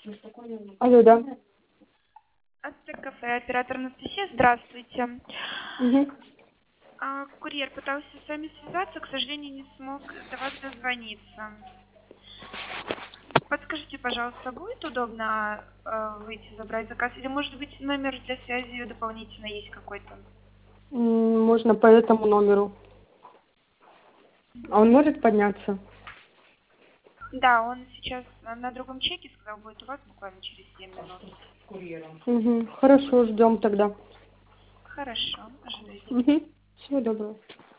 Алло, да. Ацтек кафе, оператор Анастасия, здравствуйте. Угу. Курьер пытался с вами связаться, к сожалению, не смог до вас дозвониться. Подскажите, пожалуйста, будет удобно выйти забрать заказ? Или, может быть, номер для связи дополнительно есть какой-то? Можно по этому номеру. А он может подняться? Да, он сейчас на другом чеке, сказал, будет у вас буквально через 7 минут. Угу. Хорошо, ждем тогда. Хорошо, ожидайте. Угу. Всего доброго.